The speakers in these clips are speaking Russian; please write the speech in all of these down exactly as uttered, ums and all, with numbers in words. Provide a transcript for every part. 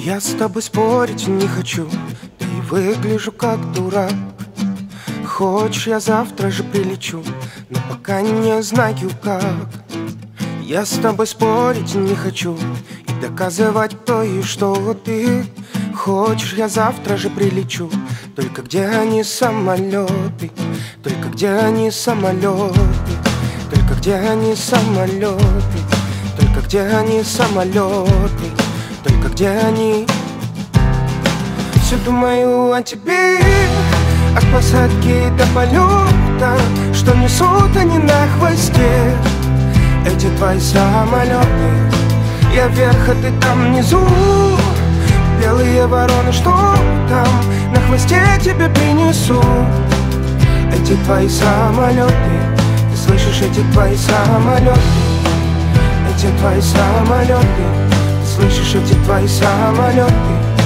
Я с тобой спорить не хочу, да и выгляжу как дурак. Хочешь, я завтра же прилечу, но пока не знаю как. Я с тобой спорить не хочу и доказывать, кто и что ты. Хочешь, я завтра же прилечу, только где они самолеты? Только где они самолеты? Только где они самолеты? Только где они самолеты? Только где они? Все думаю о тебе, от посадки до полета, что несут они на хвосте. Эти твои самолеты, я вверх, а ты там внизу. Белые вороны, что там на хвосте тебе принесу. Эти твои самолеты, ты слышишь, эти твои самолеты. Эти твои самолеты, ты слышишь, эти твои самолеты.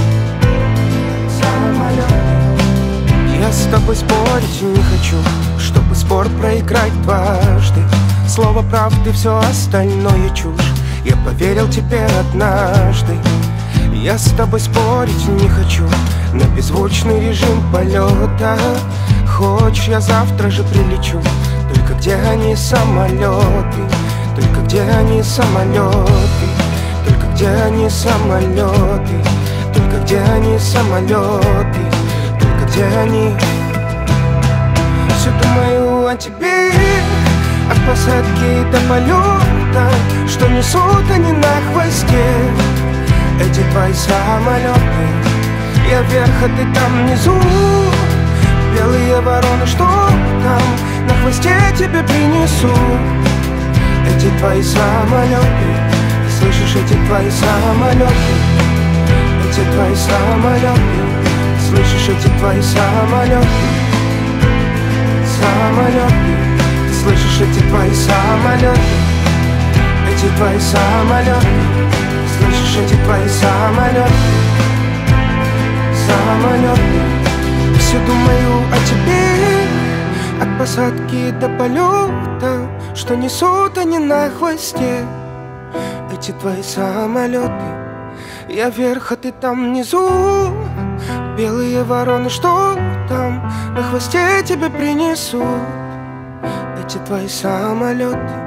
Самолеты. Я с тобой спорить не хочу, чтобы спор проиграть дважды. Слово правды, все остальное чушь. Я поверил тебе однажды. Я с тобой спорить не хочу на беззвучный режим полета. Хочешь, я завтра же прилечу, только где они самолеты? Только где они самолеты? Только где они самолеты? Только где они самолеты? Только где они? Все думаю о тебе, от посадки до полета, что несут они на хвосте. Эти твои самолеты, я вверх, а ты там внизу. Белые вороны, что там на хвосте тебе принесу. Эти твои самолеты, ты слышишь, эти твои самолеты. Эти твои самолеты, ты слышишь, эти твои самолеты. Самолеты, ты слышишь, эти твои самолеты. Эти твои самолеты, слышишь, эти твои самолеты. Самолеты. Все думаю о тебе, от посадки до полета, что несут они на хвосте. Эти твои самолеты, я вверх, а ты там внизу. Белые вороны, что там на хвосте тебе принесут. Эти твои самолеты.